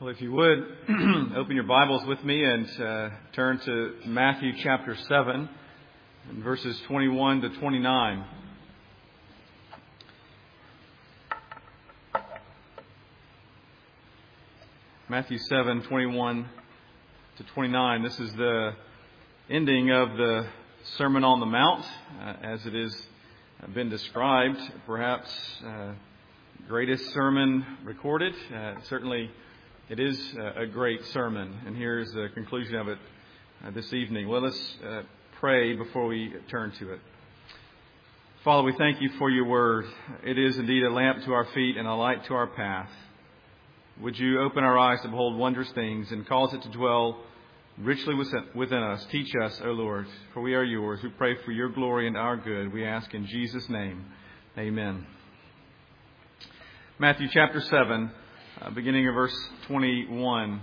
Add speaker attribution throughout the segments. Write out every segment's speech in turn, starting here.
Speaker 1: Well, if you would, open your Bibles with me and turn to Matthew chapter 7 and verses 21 to 29. Matthew 7, 21 to 29. This is the ending of the Sermon on the Mount, as it has been described, perhaps greatest sermon recorded. Certainly it is a great sermon, and here's the conclusion of it this evening. Let us pray before we turn to it. Father, we thank you for your word. It is indeed a lamp to our feet and a light to our path. Would you open our eyes to behold wondrous things and cause it to dwell richly within us. Teach us, O Lord, for we are yours. We pray for your glory and our good. We ask in Jesus' name. Amen. Matthew chapter 7, beginning of verse 21.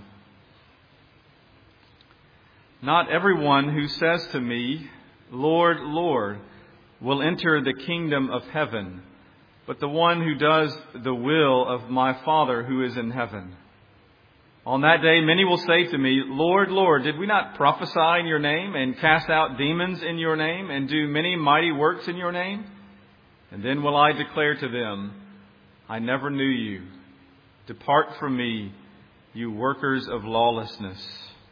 Speaker 1: Not everyone who says to me, Lord, Lord, will enter the kingdom of heaven, but the one who does the will of my Father who is in heaven. On that day, many will say to me, Lord, Lord, did we not prophesy in your name and cast out demons in your name and do many mighty works in your name? And then will I declare to them, I never knew you. Depart from me, you workers of lawlessness.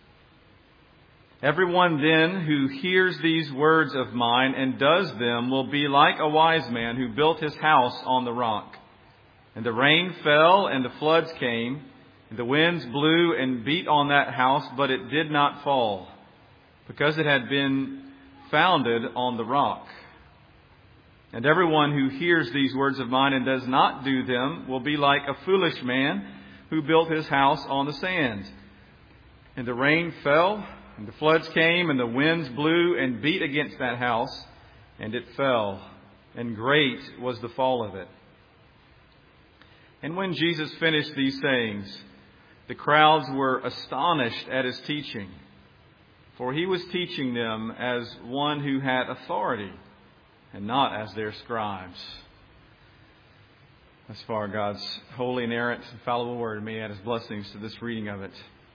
Speaker 1: Everyone then who hears these words of mine and does them will be like a wise man who built his house on the rock. And the rain fell and the floods came, and the winds blew and beat on that house, but it did not fall, because it had been founded on the rock. And everyone who hears these words of mine and does not do them will be like a foolish man who built his house on the sand. And the rain fell, and the floods came, and the winds blew and beat against that house, and it fell, and great was the fall of it. And when Jesus finished these sayings, the crowds were astonished at his teaching, for he was teaching them as one who had authority, and not as their scribes. As far God's holy, inerrant, infallible word, may add his blessings to this reading of it.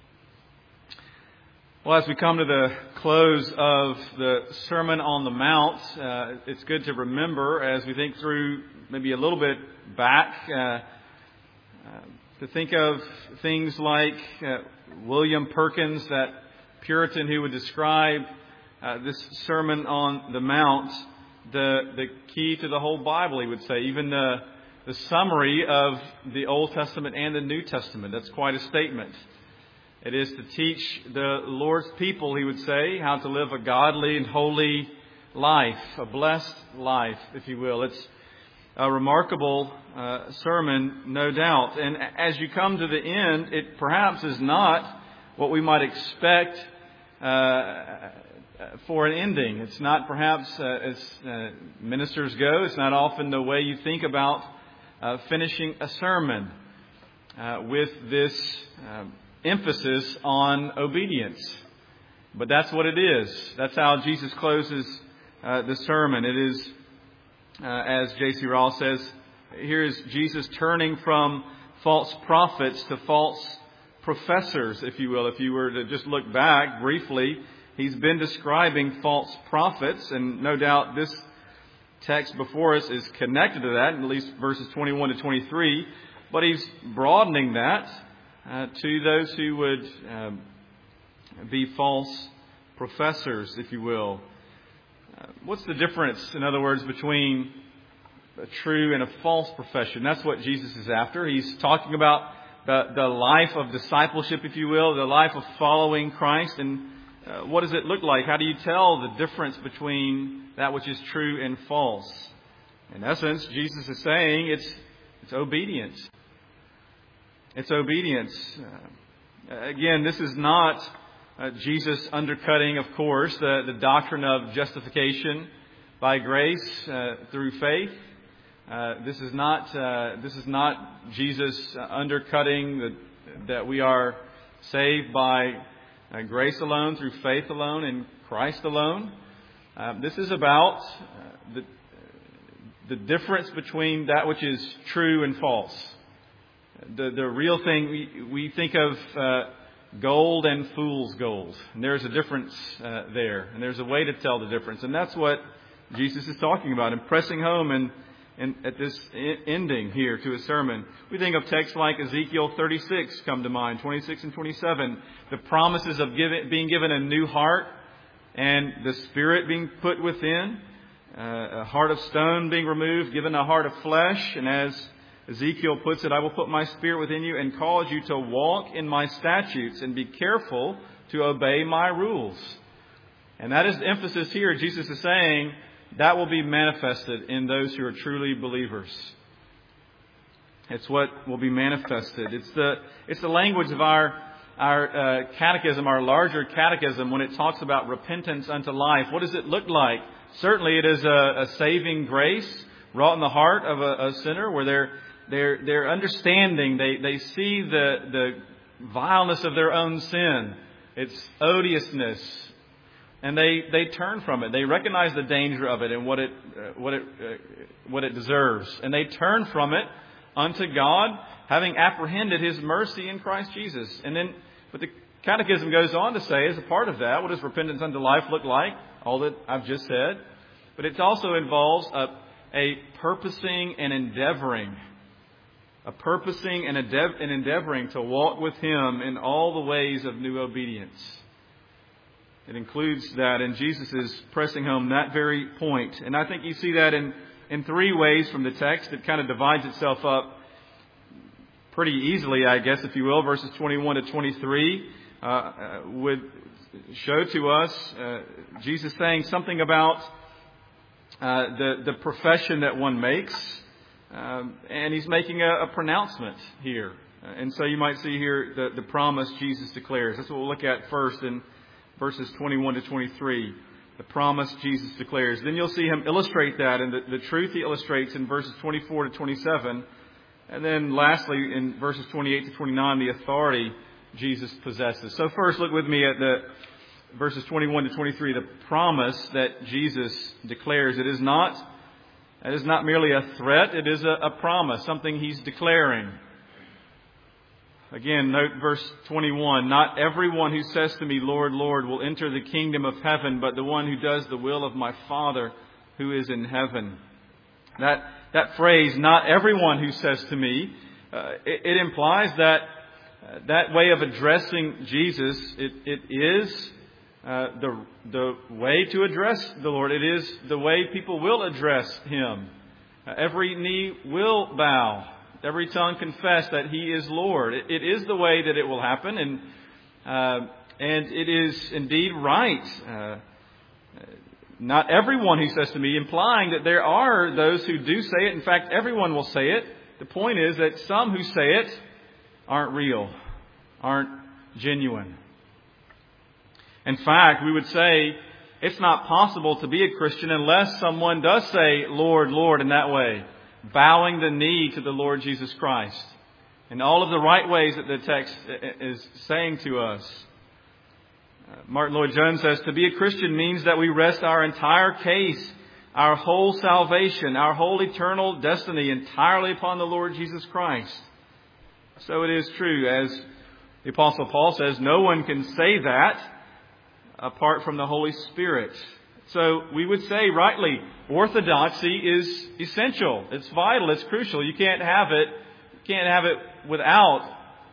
Speaker 1: Well, as we come to the close of the Sermon on the Mount, it's good to remember, as we think through maybe a little bit back, to think of things like William Perkins, that Puritan who would describe this Sermon on the Mount, the key to the whole Bible, he would say, even the summary of the Old Testament and the New Testament. That's quite a statement. It is to teach the Lord's people, he would say, how to live a godly and holy life, a blessed life, if you will. It's a remarkable sermon, no doubt. And as you come to the end, it perhaps is not what we might expect for an ending. It's not perhaps, as ministers go, it's not often the way you think about finishing a sermon with this emphasis on obedience. But that's what it is. That's how Jesus closes the sermon. It is, as J.C. Ryle says, here is Jesus turning from false prophets to false professors, if you will. If you were to just look back briefly, he's been describing false prophets, and no doubt this text before us is connected to that, at least verses 21 to 23. But he's broadening that to those who would be false professors, if you will. What's the difference, in other words, between a true and a false profession? That's what Jesus is after. He's talking about the life of discipleship, if you will, the life of following Christ. And what does it look like? How do you tell the difference between that which is true and false? In essence, Jesus is saying it's obedience. It's obedience. Again, this is not Jesus undercutting, of course, the doctrine of justification by grace through faith. This is not Jesus undercutting that we are saved by grace alone, through faith alone, in Christ alone. This is about the difference between that which is true and false. The real thing, we think of gold and fool's gold. And there's a difference there. And there's a way to tell the difference. And that's what Jesus is talking about, and pressing home and at this ending here to his sermon. We think of texts like Ezekiel 36 come to mind, 26 and 27. The promises of being given a new heart and the Spirit being put within. A heart of stone being removed, given a heart of flesh. And as Ezekiel puts it, I will put my Spirit within you and cause you to walk in my statutes and be careful to obey my rules. And that is the emphasis here. Jesus is saying that will be manifested in those who are truly believers. It's what will be manifested. It's the language of our catechism, our larger catechism, when it talks about repentance unto life. What does it look like? Certainly it is a saving grace wrought in the heart of a sinner, where they're understanding, they see the vileness of their own sin, its odiousness, and they turn from it. They recognize the danger of it and what it deserves, and they turn from it unto God, having apprehended His mercy in Christ Jesus. And then, but the Catechism goes on to say, as a part of that, what does repentance unto life look like? All that I've just said. But it also involves a purposing and endeavoring. A purposing and endeavoring to walk with Him in all the ways of new obedience. It includes that, and Jesus is pressing home that very point. And I think you see that in three ways from the text. It kind of divides itself up pretty easily, I guess, if you will. Verses 21 to 23 would show to us Jesus saying something about the profession that one makes. And He's making a pronouncement here. And so you might see here the promise Jesus declares. That's what we'll look at first in verses 21 to 23. The promise Jesus declares. Then you'll see Him illustrate that, and the truth He illustrates in verses 24 to 27. And then lastly, in verses 28 to 29, the authority Jesus possesses. So first, look with me at the verses 21 to 23, the promise that Jesus declares. It is not merely a threat, it is a promise, something He's declaring. Again, note verse 21, not everyone who says to me, Lord, Lord, will enter the kingdom of heaven, but the one who does the will of my Father who is in heaven. That phrase, not everyone who says to me, it implies that way of addressing Jesus, it is the way to address the Lord. It is the way people will address Him. Every knee will bow. Every tongue confess that He is Lord. It is the way that it will happen, and it is indeed right. Not everyone who says to me, implying that there are those who do say it. In fact, everyone will say it. The point is that some who say it aren't real, aren't genuine. In fact, we would say it's not possible to be a Christian unless someone does say, Lord, Lord, in that way, bowing the knee to the Lord Jesus Christ in all of the right ways that the text is saying to us. Martin Lloyd-Jones says, to be a Christian means that we rest our entire case, our whole salvation, our whole eternal destiny entirely upon the Lord Jesus Christ. So it is true, as the Apostle Paul says, no one can say that apart from the Holy Spirit. So we would say rightly, orthodoxy is essential. It's vital. It's crucial. You can't have it without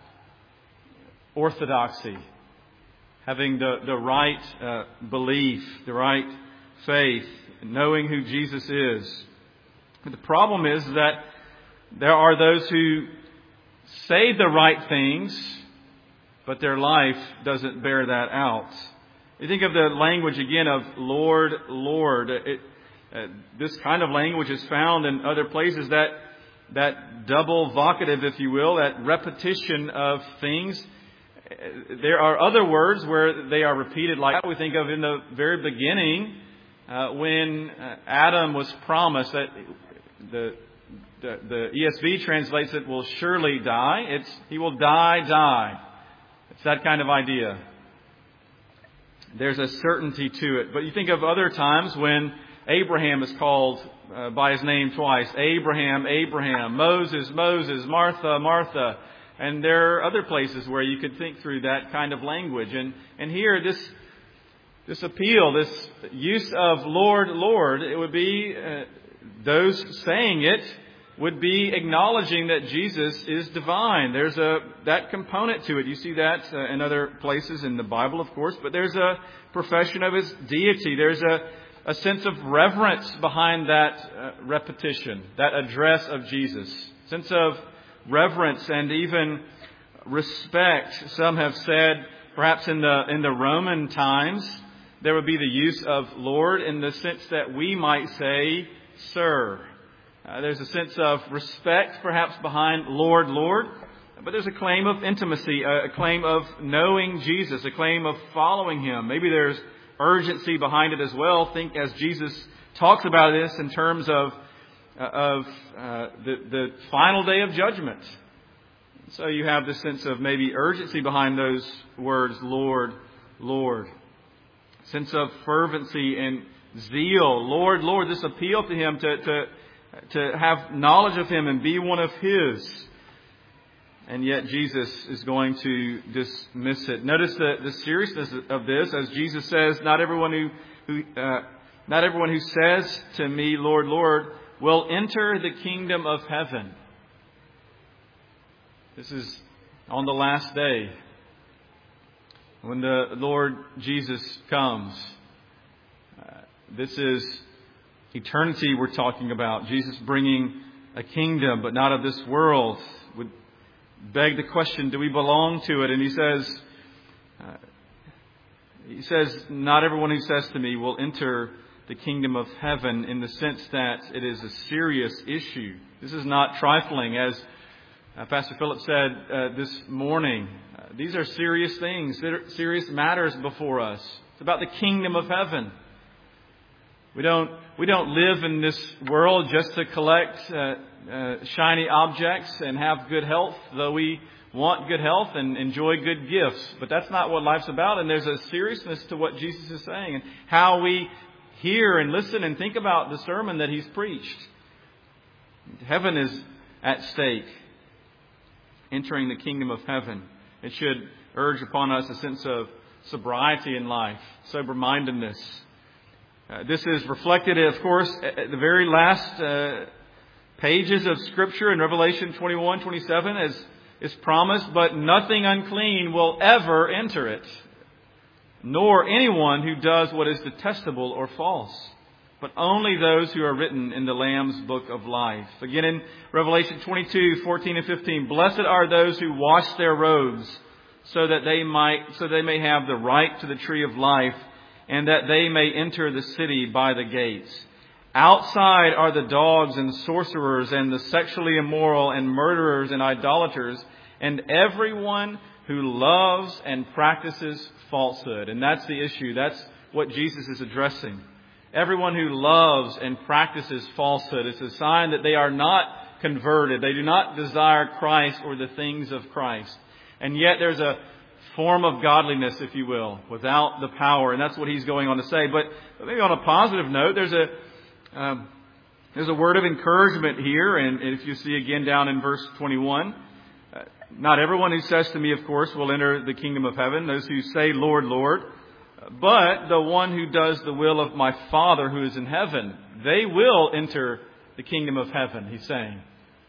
Speaker 1: orthodoxy. Having the right belief, the right faith, knowing who Jesus is. But the problem is that there are those who say the right things, but their life doesn't bear that out. You think of the language again of Lord, Lord. This kind of language is found in other places. That double vocative, if you will, that repetition of things. There are other words where they are repeated like that. We think of in the very beginning when Adam was promised that the ESV translates it will surely die. He will die. It's that kind of idea. There's a certainty to it. But you think of other times when Abraham is called by his name twice. Abraham, Abraham. Moses, Moses. Martha, Martha. And there are other places where you could think through that kind of language. And here, this appeal, this use of Lord, Lord, it would be those saying it would be acknowledging that Jesus is divine. There's that component to it. You see that in other places in the Bible, of course, but there's a profession of his deity. There's a sense of reverence behind that repetition, that address of Jesus. Sense of reverence and even respect. Some have said, perhaps in the Roman times, there would be the use of Lord in the sense that we might say, Sir. There's a sense of respect, perhaps, behind Lord, Lord. But there's a claim of intimacy, a claim of knowing Jesus, a claim of following Him. Maybe there's urgency behind it as well. Think as Jesus talks about this in terms of the final day of judgment. So you have this sense of maybe urgency behind those words, Lord, Lord. Sense of fervency and zeal. Lord, Lord, this appeal to Him to have knowledge of Him and be one of His. And yet Jesus is going to dismiss it. Notice the seriousness of this, as Jesus says, not everyone who says to me, Lord, Lord, will enter the kingdom of heaven. This is on the last day, when the Lord Jesus comes. This is eternity we're talking about. Jesus bringing a kingdom, but not of this world. Would beg the question, do we belong to it? And He says, not everyone who says to me will enter the kingdom of heaven, in the sense that it is a serious issue. This is not trifling, as Pastor Philip said this morning. These are serious things, serious matters before us. It's about the kingdom of heaven. We don't live in this world just to collect shiny objects and have good health, though we want good health and enjoy good gifts. But that's not what life's about. And there's a seriousness to what Jesus is saying and how we hear and listen and think about the sermon that He's preached. Heaven is at stake. Entering the kingdom of heaven. It should urge upon us a sense of sobriety in life, sober-mindedness. This is reflected, of course, at the very last pages of Scripture in Revelation 21:27, as is promised, but nothing unclean will ever enter it, nor anyone who does what is detestable or false, but only those who are written in the Lamb's book of life. Again, in Revelation 22:14 and 15, blessed are those who wash their robes, so that they may have the right to the tree of life, and that they may enter the city by the gates. Outside are the dogs and sorcerers and the sexually immoral and murderers and idolaters and everyone who loves and practices falsehood. And that's the issue. That's what Jesus is addressing. Everyone who loves and practices falsehood. It's a sign that they are not converted. They do not desire Christ or the things of Christ. And yet there's a form of godliness, if you will, without the power. And that's what he's going on to say. But maybe on a positive note, there's a word of encouragement here. And if you see again down in verse 21, not everyone who says to me, of course, will enter the kingdom of heaven. Those who say, Lord, Lord, but the one who does the will of my Father who is in heaven, they will enter the kingdom of heaven, he's saying.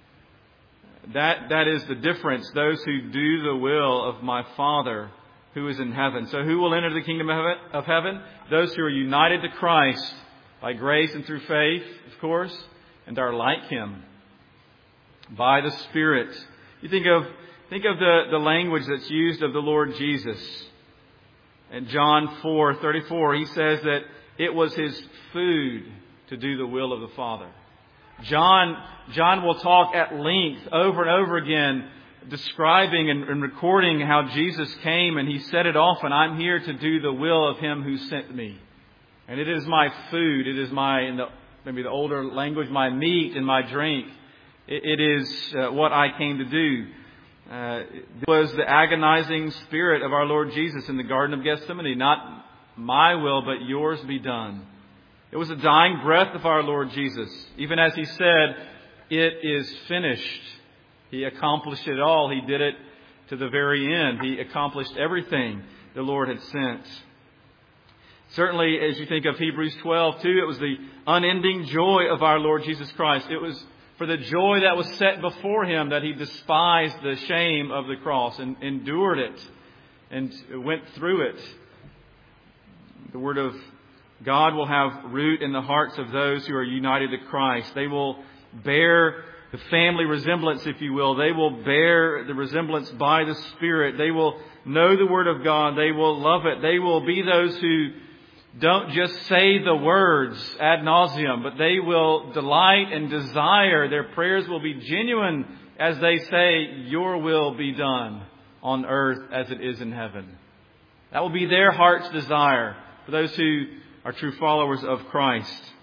Speaker 1: That is the difference. Those who do the will of my Father who is in heaven. So who will enter the kingdom of heaven? Those who are united to Christ by grace and through faith, of course, and are like Him by the Spirit. You think of the language that's used of the Lord Jesus. In John 4:34, He says that it was His food to do the will of the Father. John will talk at length over and over again, describing and recording how Jesus came and He said it often, I'm here to do the will of Him who sent me. And it is my food, it is maybe the older language, my meat and my drink. It is what I came to do. It was the agonizing spirit of our Lord Jesus in the Garden of Gethsemane. Not my will, but yours be done. It was the dying breath of our Lord Jesus. Even as He said, "It is finished." He accomplished it all. He did it to the very end. He accomplished everything the Lord had sent. Certainly, as you think of Hebrews 12, too, it was the unending joy of our Lord Jesus Christ. It was for the joy that was set before Him that He despised the shame of the cross and endured it and went through it. The Word of God will have root in the hearts of those who are united to Christ. They will bear the family resemblance, if you will. They will bear the resemblance by the Spirit. They will know the Word of God. They will love it. They will be those who don't just say the words ad nauseum, but they will delight and desire. Their prayers will be genuine as they say, "Your will be done on earth as it is in heaven." That will be their heart's desire for those who are true followers of Christ.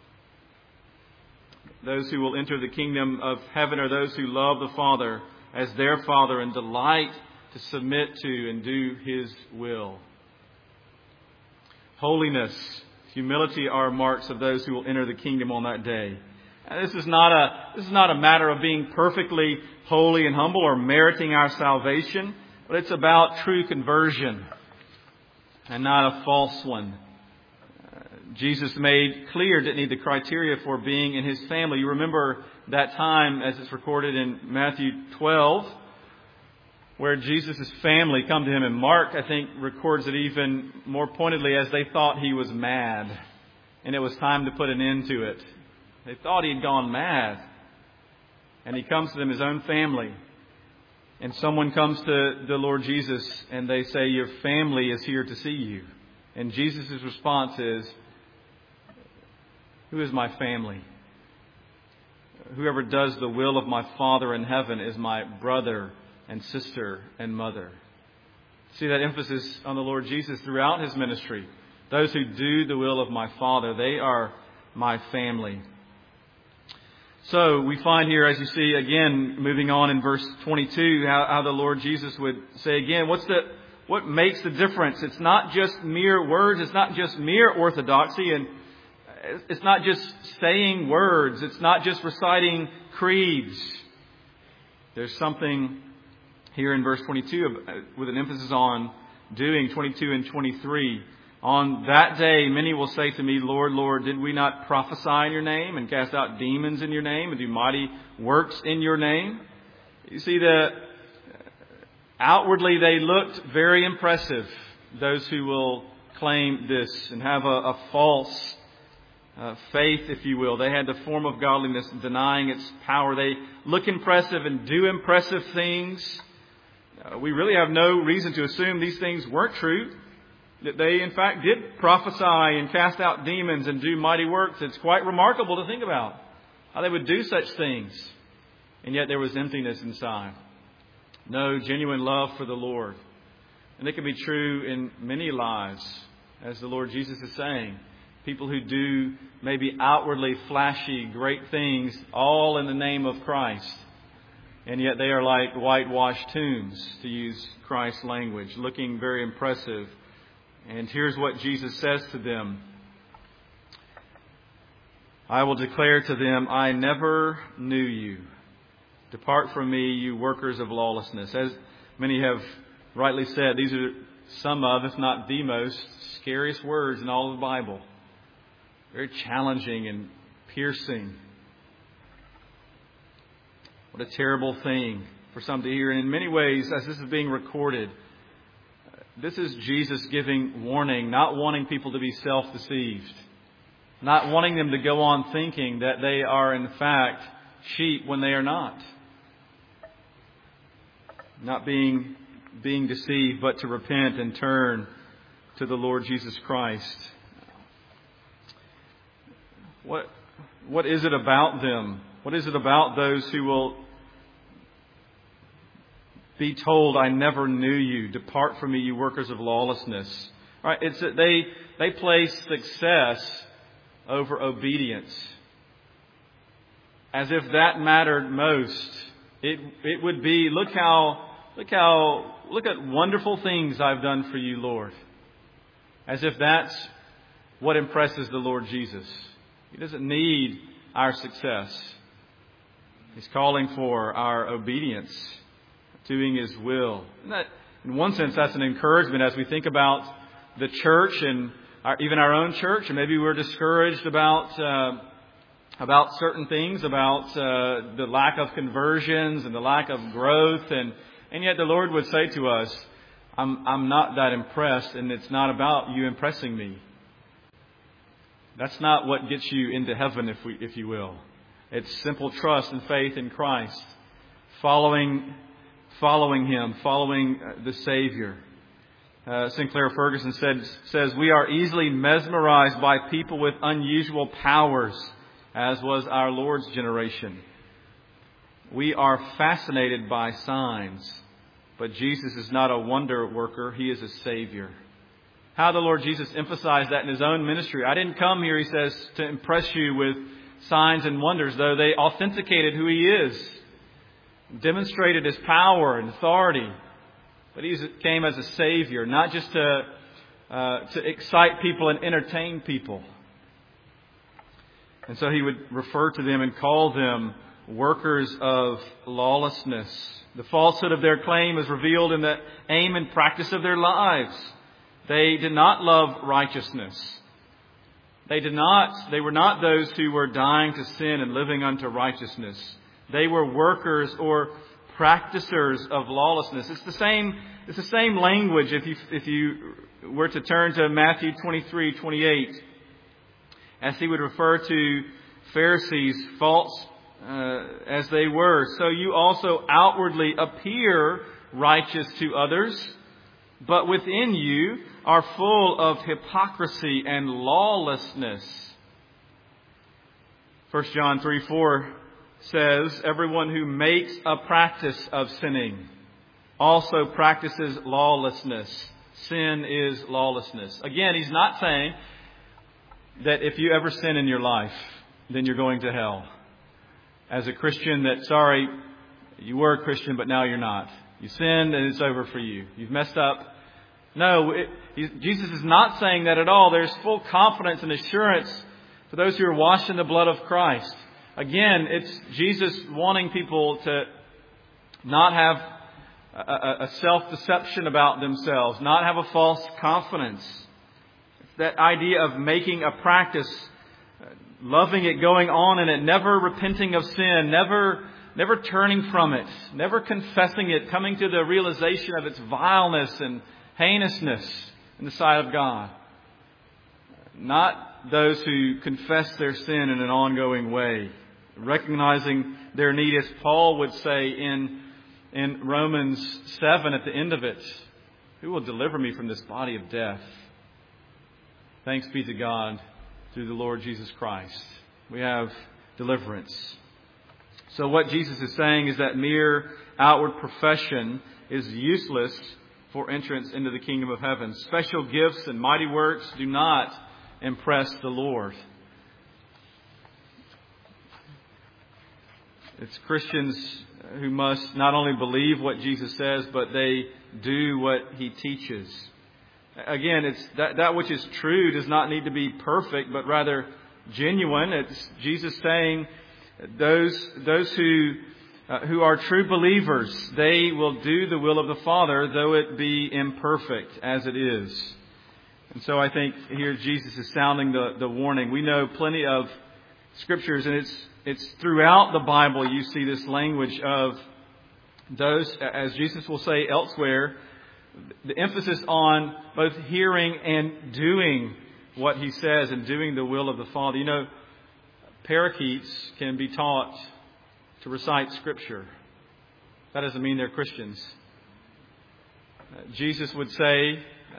Speaker 1: Those who will enter the kingdom of heaven are those who love the Father as their Father and delight to submit to and do His will. Holiness, humility are marks of those who will enter the kingdom on that day. And this is not a matter of being perfectly holy and humble or meriting our salvation, but it's about true conversion and not a false one. Jesus made clear, didn't he, the criteria for being in His family. You remember that time as it's recorded in Matthew 12, where Jesus' family come to Him. And Mark, I think, records it even more pointedly as they thought He was mad. And it was time to put an end to it. They thought He had gone mad. And He comes to them, His own family. And someone comes to the Lord Jesus and they say, "Your family is here to see you." And Jesus' response is, "Who is my family? Whoever does the will of my Father in heaven is my brother and sister and mother." See that emphasis on the Lord Jesus throughout His ministry. Those who do the will of my Father, they are my family. So we find here, as you see, again, moving on in verse 22, how the Lord Jesus would say again, what makes the difference? It's not just mere words. It's not just mere orthodoxy. And it's not just saying words. It's not just reciting creeds. There's something here in verse 22 with an emphasis on doing, 22 and 23. "On that day, many will say to me, 'Lord, Lord, did we not prophesy in your name and cast out demons in your name and do mighty works in your name?'" You see that outwardly they looked very impressive, those who will claim this and have a false faith, if you will. They had the form of godliness denying its power. They look impressive and do impressive things. We really have no reason to assume these things weren't true. That they, in fact, did prophesy and cast out demons and do mighty works. It's quite remarkable to think about how they would do such things. And yet there was emptiness inside. No genuine love for the Lord. And it can be true in many lives, as the Lord Jesus is saying. People who do maybe outwardly flashy, great things, all in the name of Christ. And yet they are like whitewashed tombs, to use Christ's language, looking very impressive. And here's what Jesus says to them. "I will declare to them, I never knew you. Depart from me, you workers of lawlessness." As many have rightly said, these are some of, if not the most, scariest words in all of the Bible. Very challenging and piercing. What a terrible thing for some to hear. And in many ways, as this is being recorded, this is Jesus giving warning, not wanting people to be self-deceived. Not wanting them to go on thinking that they are in fact sheep when they are not. Not being deceived, but to repent and turn to the Lord Jesus Christ. What is it about them? What is it about those who will be told, "I never knew you. Depart from me, you workers of lawlessness"? Right? It's that they place success over obedience, as if that mattered most. It would be, look at wonderful things I've done for you, Lord. As if that's what impresses the Lord Jesus. He doesn't need our success. He's calling for our obedience, doing His will. And that, in one sense, that's an encouragement as we think about the church and even our own church. And maybe we're discouraged about certain things, about the lack of conversions and the lack of growth. And yet the Lord would say to us, I'm not that impressed, and it's not about you impressing me. That's not what gets you into heaven, if you will. It's simple trust and faith in Christ, following Him, following the Savior. Sinclair Ferguson says, we are easily mesmerized by people with unusual powers, as was our Lord's generation. We are fascinated by signs, but Jesus is not a wonder worker. He is a Savior. How the Lord Jesus emphasized that in His own ministry. I didn't come here, He says, to impress you with signs and wonders, though they authenticated who He is, demonstrated His power and authority. But He came as a Savior, not just to excite people and entertain people. And so He would refer to them and call them workers of lawlessness. The falsehood of their claim is revealed in the aim and practice of their lives. They did not love righteousness. They were not those who were dying to sin and living unto righteousness. They were workers or practicers of lawlessness. It's the same language if you were to turn to Matthew 23:28, as He would refer to Pharisees, false as they were. So you also outwardly appear righteous to others, but within you are full of hypocrisy and lawlessness. 1 John 3:4 says, everyone who makes a practice of sinning also practices lawlessness. Sin is lawlessness. Again, He's not saying that if you ever sin in your life, then you're going to hell. As a Christian, sorry, you were a Christian, but now you're not. You sinned and it's over for you. You've messed up. No, Jesus is not saying that at all. There's full confidence and assurance for those who are washed in the blood of Christ. Again, it's Jesus wanting people to not have a self-deception about themselves, not have a false confidence. It's that idea of making a practice, loving it, going on in it, never repenting of sin, never turning from it, never confessing it, coming to the realization of its vileness and heinousness in the sight of God. Not those who confess their sin in an ongoing way, recognizing their need, as Paul would say in Romans 7 at the end of it, who will deliver me from this body of death? Thanks be to God through the Lord Jesus Christ. We have deliverance. So what Jesus is saying is that mere outward profession is useless for entrance into the kingdom of heaven. Special gifts and mighty works do not impress the Lord. It's Christians who must not only believe what Jesus says, but they do what He teaches. Again, it's that which is true does not need to be perfect, but rather genuine. It's Jesus saying those who are true believers, they will do the will of the Father, though it be imperfect as it is. And so I think here Jesus is sounding the warning. We know plenty of scriptures, and it's throughout the Bible you see this language of those, as Jesus will say elsewhere, the emphasis on both hearing and doing what He says and doing the will of the Father. You know, parakeets can be taught to recite Scripture. That doesn't mean they're Christians. Jesus would say,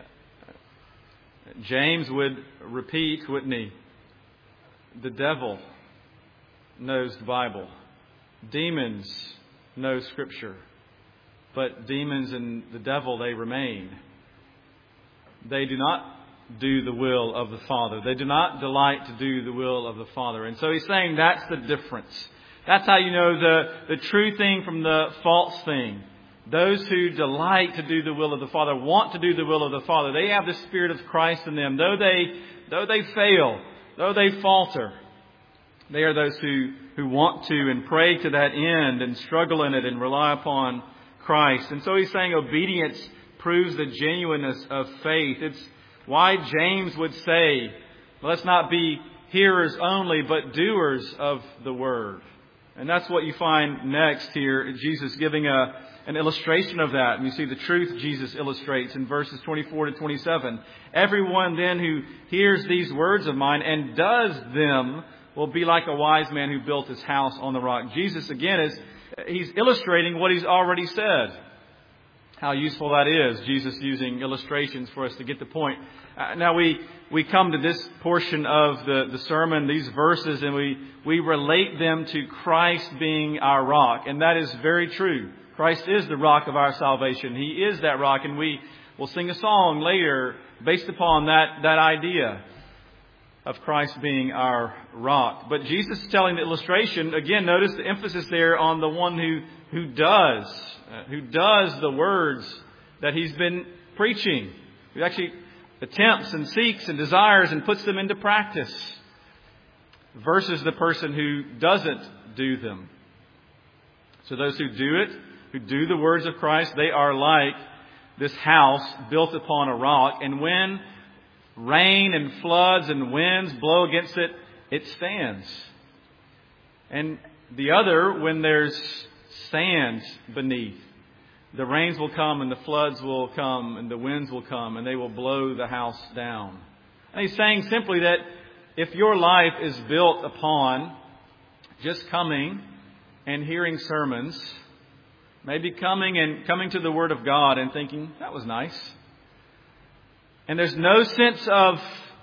Speaker 1: James would repeat, wouldn't he? The devil knows the Bible. Demons know Scripture. But demons and the devil, they remain. They do not do the will of the Father. They do not delight to do the will of the Father. And so He's saying that's the difference. That's how you know the true thing from the false thing. Those who delight to do the will of the Father, want to do the will of the Father, they have the Spirit of Christ in them. Though they fail, though they falter, they are those who want to and pray to that end and struggle in it and rely upon Christ. And so he's saying obedience proves the genuineness of faith. It's why James would say, let's not be hearers only, but doers of the word. And that's what you find next here, Jesus giving an illustration of that. And you see the truth Jesus illustrates in verses 24 to 27. Everyone then who hears these words of mine and does them will be like a wise man who built his house on the rock. Jesus, again, he's illustrating what he's already said. How useful that is, Jesus using illustrations for us to get the point. Now we come to this portion of the sermon, these verses, and we relate them to Christ being our rock. And that is very true. Christ is the rock of our salvation. He is that rock, and we will sing a song later based upon that idea of Christ being our rock. But Jesus is telling the illustration, again, notice the emphasis there on the one who does the words that he's been preaching, who actually attempts and seeks and desires and puts them into practice, versus the person who doesn't do them. So those who do it, who do the words of Christ, they are like this house built upon a rock, and when rain and floods and winds blow against it, it stands. And the other, when there's sand beneath, the rains will come and the floods will come and the winds will come and they will blow the house down. And he's saying simply that if your life is built upon just coming and hearing sermons, maybe coming to the Word of God and thinking, that was nice, and there's no sense of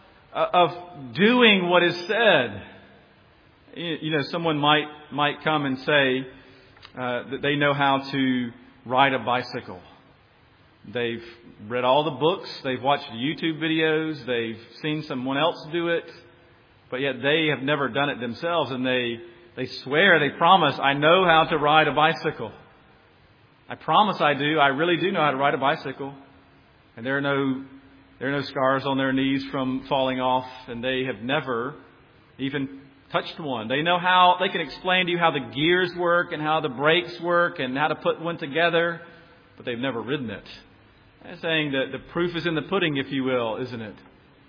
Speaker 1: doing what is said. You know, someone might come and say that they know how to ride a bicycle. They've read all the books, they've watched YouTube videos, they've seen someone else do it, but yet they have never done it themselves, and they swear, they promise, I know how to ride a bicycle. I promise I do. I really do know how to ride a bicycle. And there are no scars on their knees from falling off, and they have never even touched one. They can explain to you how the gears work and how the brakes work and how to put one together, but they've never ridden it. I'm saying that the proof is in the pudding, if you will, isn't it?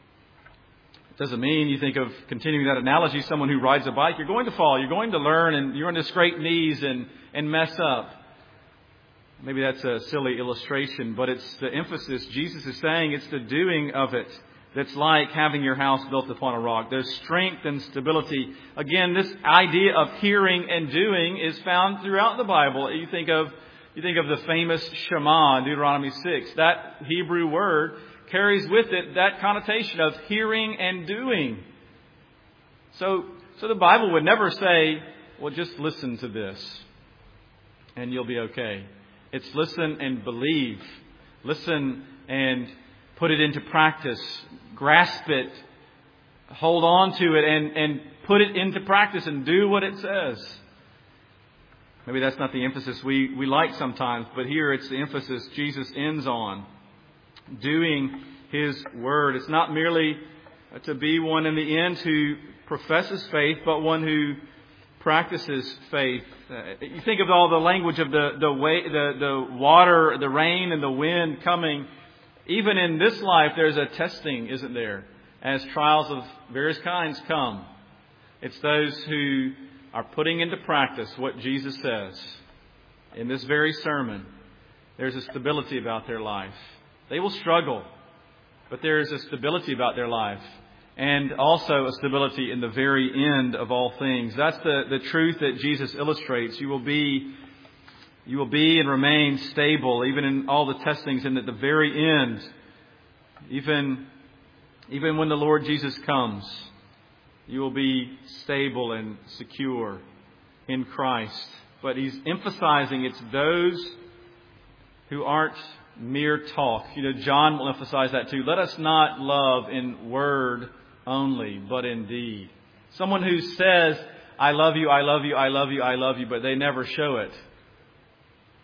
Speaker 1: It doesn't mean, you think of continuing that analogy, someone who rides a bike, you're going to fall, you're going to learn, and you're going to scrape knees and mess up. Maybe that's a silly illustration, but it's the emphasis. Jesus is saying it's the doing of it that's like having your house built upon a rock. There's strength and stability. Again, this idea of hearing and doing is found throughout the Bible. You think of the famous Shema in Deuteronomy 6. That Hebrew word carries with it that connotation of hearing and doing. So the Bible would never say, well, just listen to this and you'll be okay. It's listen and believe. Listen and put it into practice. Grasp it. Hold on to it and put it into practice and do what it says. Maybe that's not the emphasis we like sometimes, but here it's the emphasis Jesus ends on. Doing His Word. It's not merely to be one in the end who professes faith, but one who practices faith. You think of all the language of the water, the rain and the wind coming. Even in this life, there's a testing, isn't there? As trials of various kinds come. It's those who are putting into practice what Jesus says. In this very sermon, there's a stability about their life. They will struggle, but there is a stability about their life. And also a stability in the very end of all things. That's the truth that Jesus illustrates. You will be and remain stable, even in all the testings, and at the very end, even when the Lord Jesus comes, you will be stable and secure in Christ. But He's emphasizing it's those who aren't mere talk. You know, John will emphasize that too. Let us not love in word only, but in deed. Someone who says, I love you, I love you, I love you, I love you, but they never show it.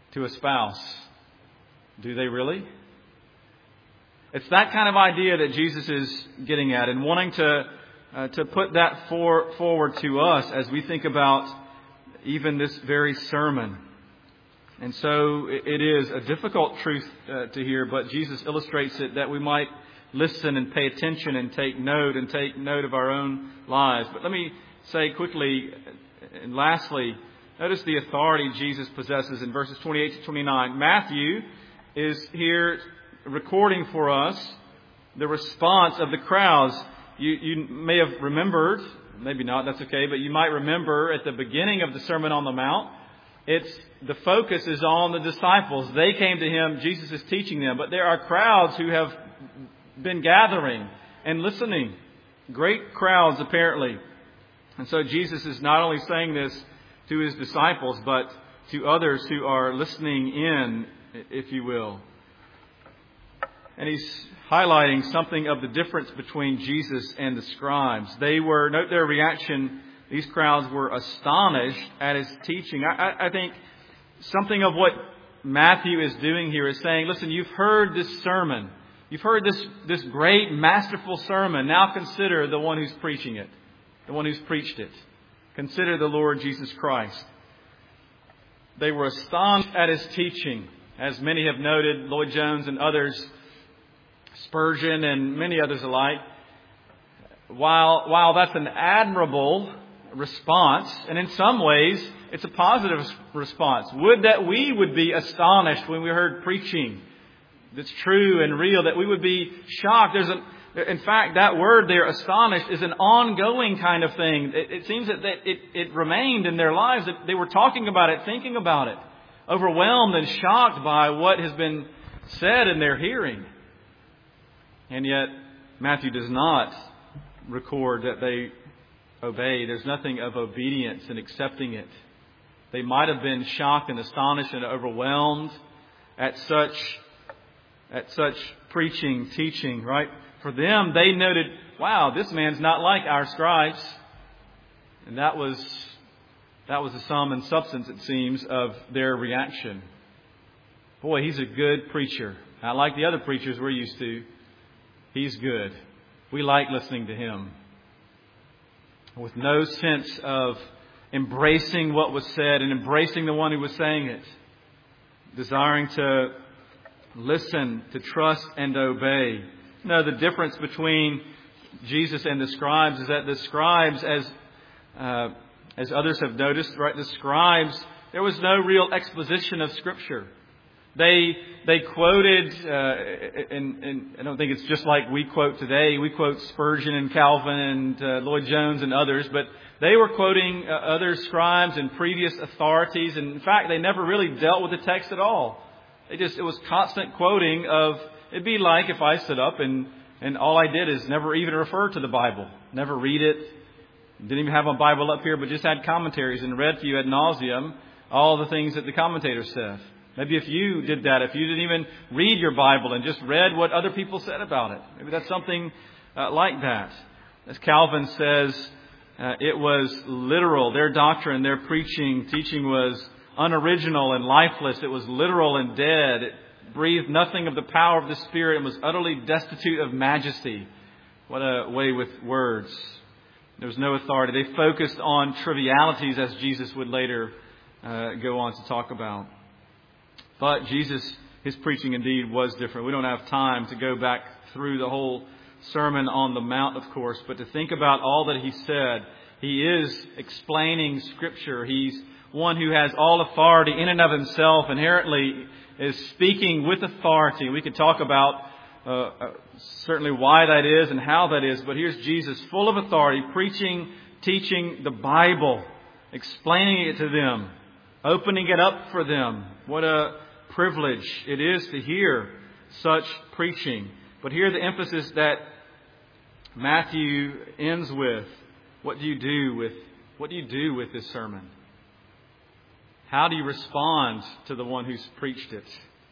Speaker 1: to a spouse. Do they really? It's that kind of idea that Jesus is getting at and wanting to put that forward to us as we think about even this very sermon. And so it is a difficult truth to hear, but Jesus illustrates it that we might listen and pay attention and take note of our own lives. But let me say quickly and lastly, notice the authority Jesus possesses in verses 28 to 29. Matthew is here recording for us the response of the crowds. You may have remembered, maybe not, that's okay, but you might remember at the beginning of the Sermon on the Mount, the focus is on the disciples. They came to Him, Jesus is teaching them, but there are crowds who have been gathering and listening. Great crowds, apparently. And so Jesus is not only saying this to His disciples, but to others who are listening in, if you will. And He's highlighting something of the difference between Jesus and the scribes. Note their reaction. These crowds were astonished at His teaching. I think something of what Matthew is doing here is saying, listen, you've heard this sermon. You've heard this great, masterful sermon. Now consider the one who's preaching it, the one who's preached it. Consider the Lord Jesus Christ. They were astonished at His teaching. As many have noted, Lloyd Jones and others, Spurgeon and many others alike, while that's an admirable response, and in some ways it's a positive response. Would that we would be astonished when we heard preaching that's true and real, that we would be shocked. In fact, that word there, astonished, is an ongoing kind of thing. It seems that it remained in their lives, that they were talking about it, thinking about it, overwhelmed and shocked by what has been said in their hearing. And yet, Matthew does not record that they obey. There's nothing of obedience in accepting it. They might have been shocked and astonished and overwhelmed at such preaching, teaching, right? For them, they noted, wow, this man's not like our scribes. And that was the sum and substance, it seems, of their reaction. Boy, he's a good preacher. Not like the other preachers we're used to. He's good. We like listening to him. With no sense of embracing what was said and embracing the one who was saying it. Desiring to listen, to trust and obey. No, the difference between Jesus and the scribes is that the scribes, as others have noticed, right, the scribes, there was no real exposition of Scripture. They quoted, and I don't think it's just like we quote today. We quote Spurgeon and Calvin and Lloyd Jones and others, but they were quoting other scribes and previous authorities. And in fact, they never really dealt with the text at all. It was constant quoting of, it'd be like if I stood up and all I did is never even refer to the Bible, never read it, didn't even have a Bible up here, but just had commentaries and read to you ad nauseum all the things that the commentators said. Maybe if you did that, if you didn't even read your Bible and just read what other people said about it, maybe that's something like that. As Calvin says, it was literal. Their doctrine, their teaching was unoriginal and lifeless. It was literal and dead. It breathed nothing of the power of the Spirit and was utterly destitute of majesty. What a way with words. There was no authority. They focused on trivialities, as Jesus would later go on to talk about. But his preaching indeed was different. We don't have time to go back through the whole Sermon on the Mount, of course, but to think about all that he said. He is explaining Scripture. He's one who has all authority in and of himself, inherently is speaking with authority. We could talk about certainly why that is and how that is, but here's Jesus full of authority, preaching, teaching the Bible, explaining it to them, opening it up for them. What a privilege it is to hear such preaching. But here the emphasis that Matthew ends with, what do you do with this sermon? How do you respond to the one who's preached it?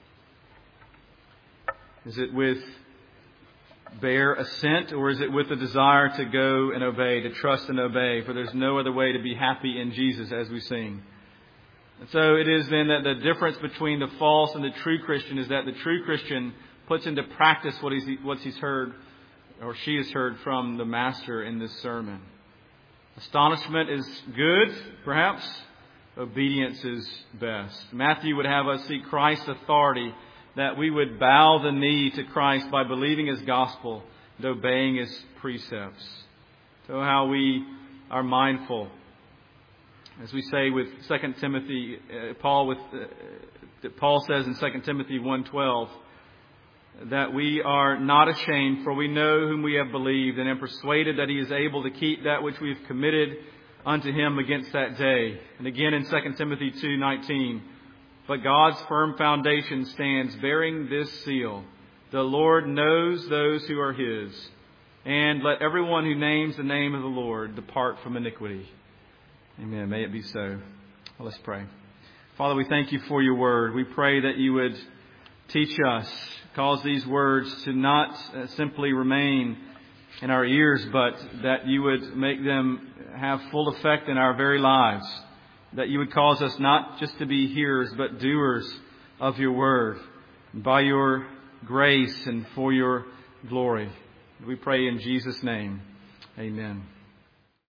Speaker 1: Is it with bare assent, or is it with a desire to go and obey, to trust and obey? For there's no other way to be happy in Jesus, as we sing. And so it is then that the difference between the false and the true Christian is that the true Christian puts into practice what he's heard or she has heard from the Master in this sermon. Astonishment is good, perhaps. Obedience is best. Matthew would have us see Christ's authority, that we would bow the knee to Christ by believing His gospel and obeying His precepts. So how we are mindful, as we say with 2 Timothy, Paul says in 2 Timothy 1:12, that we are not ashamed, for we know whom we have believed, and am persuaded that He is able to keep that which we have committed unto Him against that day. And again in 2 Timothy 2:19, but God's firm foundation stands, bearing this seal: the Lord knows those who are His, and let everyone who names the name of the Lord depart from iniquity. Amen. May it be so. Well, let's pray. Father, we thank You for Your word. We pray that You would teach us, cause these words to not simply remain in our ears, but that You would make them have full effect in our very lives. That You would cause us not just to be hearers, but doers of Your word. By Your grace and for Your glory. We pray in Jesus' name. Amen.